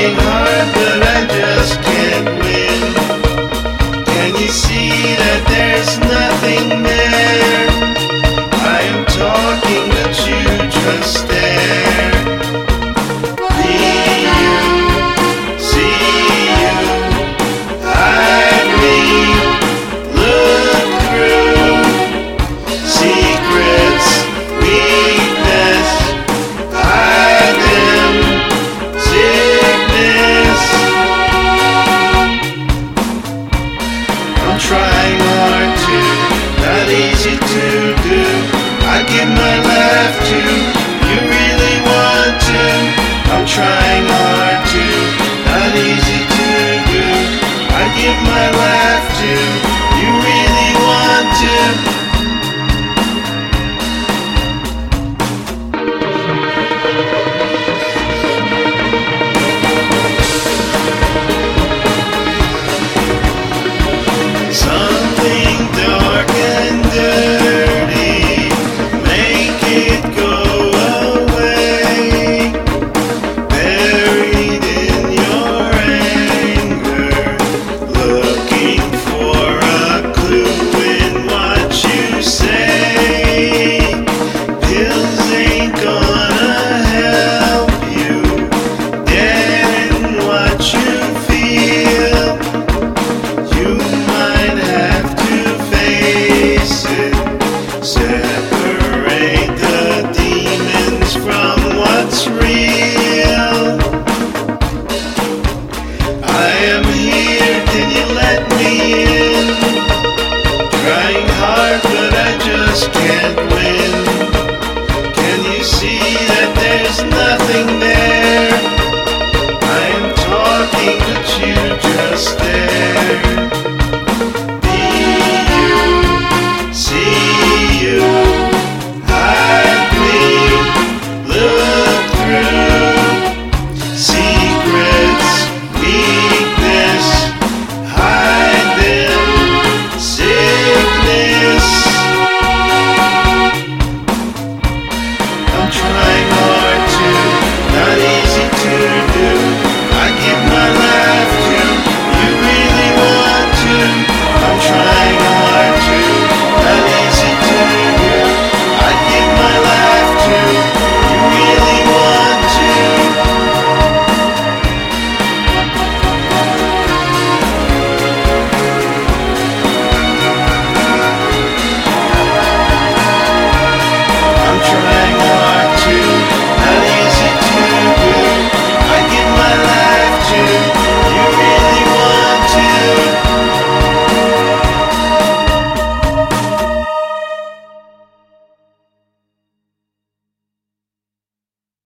trying hard, but I just can't win. Can you see that there's nothing there? I am talking, but you just stare. Be you, see you, hide me, look through secrets, weakness, hide them, sickness. I'm trying hard to, not easy to do. I give my life to, you really want to. I'm trying hard to, not easy to do. I give my life to, you really want to. Something dark and dirty, make it go away. Buried in your anger, looking for a clue in what you say. Pills ain't gonna help you get in what you feel. You might have to face it, separate the demons from what's real. I am here, can you let me in? Trying hard, but I just can't win. Can you see that there's nothing there? I am talking, but you just stare.